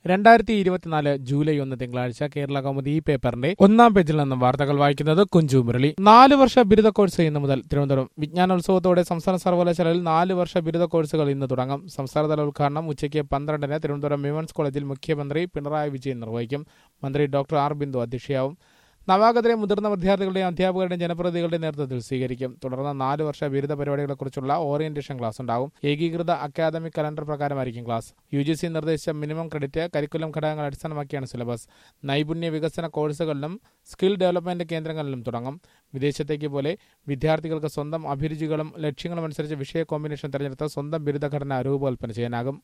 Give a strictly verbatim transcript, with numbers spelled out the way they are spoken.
രണ്ടായിരത്തി ഇരുപത്തിനാല് ജൂലൈ ഒന്ന് തിങ്കളാഴ്ച കേരള കൗമുദി ഈ പേപ്പറിന്റെ ഒന്നാം പേജിൽ നിന്നും വാർത്തകൾ വായിക്കുന്നത് കുഞ്ചു മുരളി. നാല് വർഷ ബിരുദ കോഴ്സ് ഇന്ന് മുതൽ തിരുവനന്തപുരം. വിജ്ഞാനോത്സവത്തോടെ സംസ്ഥാന സർവകലാശാലയിൽ നാല് വർഷ ബിരുദ കോഴ്സുകൾ ഇന്ന് തുടങ്ങും. സംസ്ഥാനതല ഉദ്ഘാടനം ഉച്ചയ്ക്ക് പന്ത്രണ്ടിന് തിരുവനന്തപുരം വിമൻസ് കോളേജിൽ മുഖ്യമന്ത്രി പിണറായി വിജയൻ നിർവഹിക്കും. മന്ത്രി ഡോക്ടർ ആർ ബിന്ദു അധ്യക്ഷയാവും. നവാഗതരെ മുതിർന്ന വിദ്യാർത്ഥികളുടെയും അധ്യാപകരുടെയും ജനപ്രതിനിധികളുടെയും നേതൃത്വത്തിൽ സ്വീകരിക്കും. തുടർന്ന് നാല് വർഷ ബിരുദ പരിപാടികളെക്കുറിച്ചുള്ള ഓറിയന്റേഷൻ ക്ലാസ് ഉണ്ടാകും. ഏകീകൃത അക്കാദമിക് കലണ്ടർ പ്രകാരമായിരിക്കും ക്ലാസ്. യു ജി സി നിർദ്ദേശിച്ച മിനിമം ക്രെഡിറ്റ്, കരിക്കുലം ഘടകങ്ങൾ അടിസ്ഥാനമാക്കിയാണ് സിലബസ്. നൈപുണ്യ വികസന കോഴ്സുകളിലും സ്കിൽ ഡെവലപ്മെന്റ് കേന്ദ്രങ്ങളിലും തുടങ്ങും. വിദേശത്തേക്ക് പോലെ വിദ്യാർത്ഥികൾക്ക് സ്വന്തം അഭിരുചികളും ലക്ഷ്യങ്ങളും അനുസരിച്ച് വിഷയ കോമ്പിനേഷൻ തിരഞ്ഞെടുത്ത് സ്വന്തം ബിരുദഘടന രൂപകൽപ്പന ചെയ്യാനാകും.